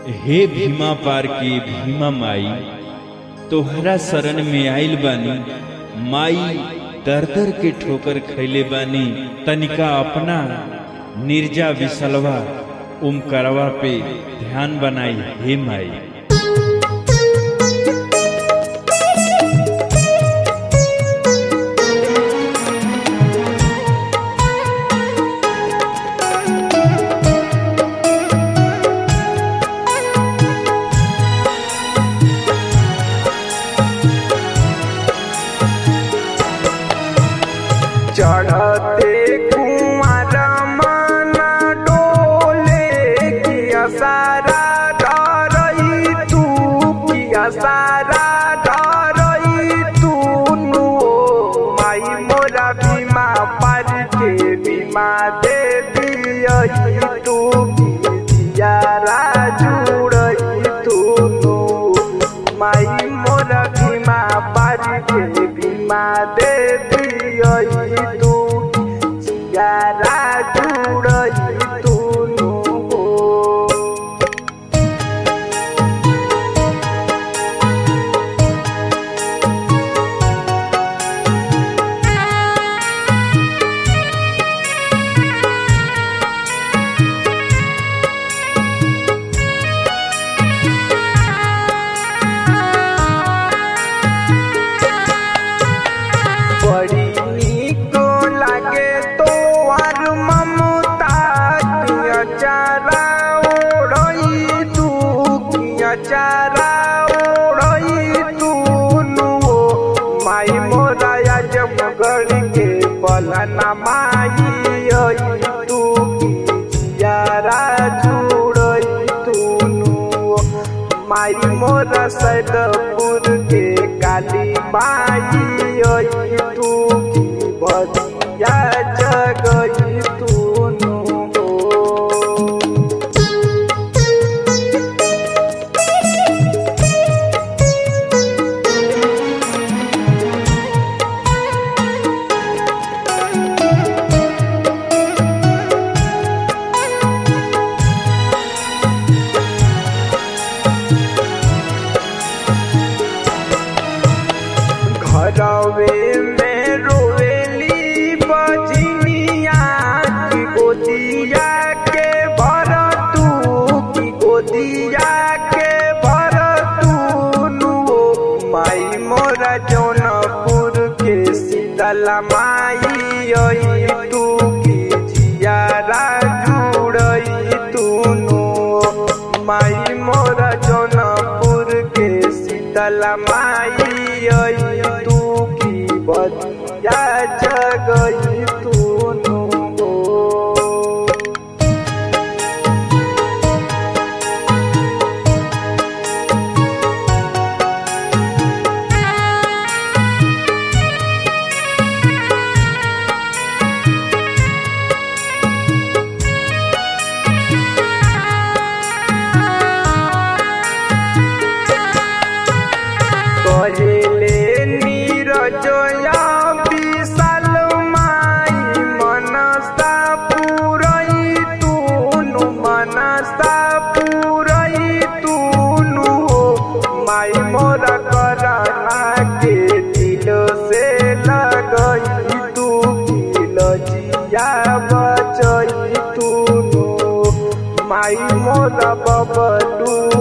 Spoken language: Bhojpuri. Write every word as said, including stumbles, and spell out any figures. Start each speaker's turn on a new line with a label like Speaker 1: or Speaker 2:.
Speaker 1: हे भीमा पार के भीमा माई, तोहरा शरण में आइल बानी। माई दर दर के ठोकर खैले बानी, तनिका अपना निर्जा विसलवा ओमकारवा पे ध्यान बनाई हे माई।
Speaker 2: चढ़ते कुंवर मन डोले किया सारा डरई तू, किया सारा डरई तू नु। माई मोरा बीमा पार के बीमा दे दियई तू, जियारा जुड़ई तू नु। माई मोरा बीमा पार के बीमा दे दियई तू, जियारा जुड़ई तू नु। बड़ी नीक लागे तोहर ममता, किया चारा ओढ़ई तू, किया चारा ओढ़ई तू नु। माई मोरा आजमगढ़ के पलना माई आई तू, जियारा जुड़ई तू नु। माई मोरा सैदपुर के काली माई आई तू, बदिया जगई तू नु। घरवे में रोवेली बजनिया की गोदिया के भर तू, की गोदिया के भर तू नु। माई मोरा जौनपुर के शीतला माई आई तू, की जियारा जुड़ई तू नु। माई मोरा जौनपुर के शीतला माई आई तू, की बदिया जगई तू नु। कहेले नीरजया विशाल माई, मनसा पुरई तू नु, मनसा पुरई तू नु। माई मोरा करना के दिल से लगई तू, दिल जिया बचई तू नु। माई मोरा बबलू